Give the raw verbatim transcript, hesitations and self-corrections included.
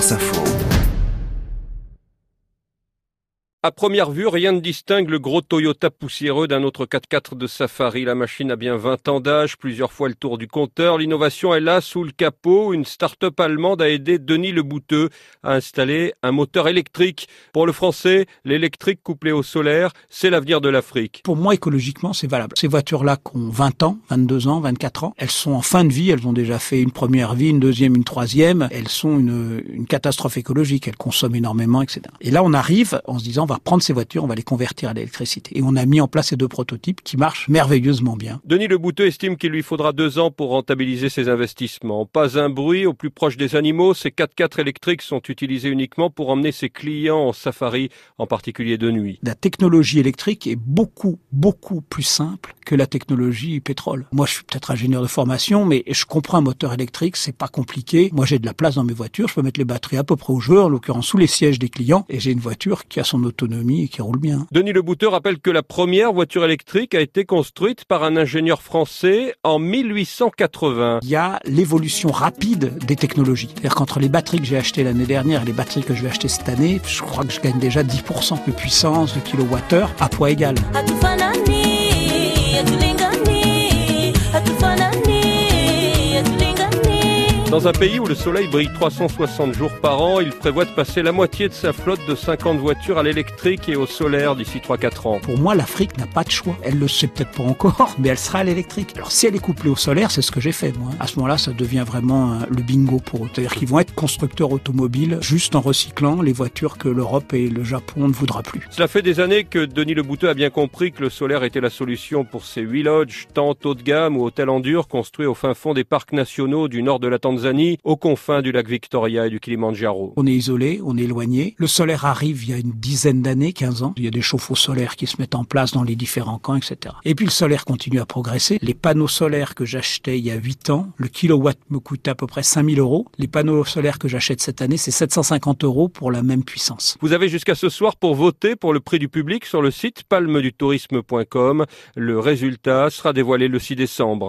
France Info. À première vue, rien ne distingue le gros Toyota poussiéreux d'un autre quatre-quatre de Safari. La machine a bien vingt ans d'âge, plusieurs fois le tour du compteur. L'innovation est là, sous le capot. Une start-up allemande a aidé Denis Le Bouteux à installer un moteur électrique. Pour le français, l'électrique couplé au solaire, c'est l'avenir de l'Afrique. Pour moi, écologiquement, c'est valable. Ces voitures-là qui ont vingt ans, vingt-deux ans, vingt-quatre ans, elles sont en fin de vie. Elles ont déjà fait une première vie, une deuxième, une troisième. Elles sont une, une catastrophe écologique. Elles consomment énormément, et cetera. Et là, on arrive en se disant, on va prendre ces voitures, on va les convertir à l'électricité. Et on a mis en place ces deux prototypes qui marchent merveilleusement bien. Denis Le Bouteux estime qu'il lui faudra deux ans pour rentabiliser ses investissements. Pas un bruit, au plus proche des animaux, ces quatre-quatre électriques sont utilisés uniquement pour emmener ses clients en safari, en particulier de nuit. La technologie électrique est beaucoup, beaucoup plus simple que la technologie pétrole. Moi, je suis peut-être ingénieur de formation, mais je comprends un moteur électrique, c'est pas compliqué. Moi, j'ai de la place dans mes voitures, je peux mettre les batteries à peu près où je veux, en l'occurrence sous les sièges des clients, et j'ai une voiture qui a son autonomie et qui roule bien. Denis Le Bouteux rappelle que la première voiture électrique a été construite par un ingénieur français en mille huit cent quatre-vingts. Il y a l'évolution rapide des technologies. C'est-à-dire qu'entre les batteries que j'ai achetées l'année dernière et les batteries que je vais acheter cette année, je crois que je gagne déjà dix pour cent de puissance, de kilowattheure, à poids égal. Dans un pays où le soleil brille trois cent soixante jours par an, il prévoit de passer la moitié de sa flotte de cinquante voitures à l'électrique et au solaire d'ici trois à quatre ans. Pour moi, l'Afrique n'a pas de choix. Elle le sait peut-être pas encore, mais elle sera à l'électrique. Alors si elle est couplée au solaire, c'est ce que j'ai fait moi. À ce moment-là, ça devient vraiment euh, le bingo pour eux. C'est-à-dire qu'ils vont être constructeurs automobiles juste en recyclant les voitures que l'Europe et le Japon ne voudra plus. Cela fait des années que Denis Le Bouteux a bien compris que le solaire était la solution pour ses huit lodges, tentes haut de gamme ou hôtels en dur construits au fin fond des parcs nationaux du nord de la Tanzanie, aux confins du lac Victoria et du Kilimandjaro. On est isolé, on est éloigné. Le solaire arrive il y a une dizaine d'années, quinze ans. Il y a des chauffe-eau solaires qui se mettent en place dans les différents camps, et cetera. Et puis le solaire continue à progresser. Les panneaux solaires que j'achetais il y a huit ans, le kilowatt me coûtait à peu près cinq mille euros. Les panneaux solaires que j'achète cette année, c'est sept cent cinquante euros pour la même puissance. Vous avez jusqu'à ce soir pour voter pour le prix du public sur le site palme du tourisme point com. Le résultat sera dévoilé le six décembre.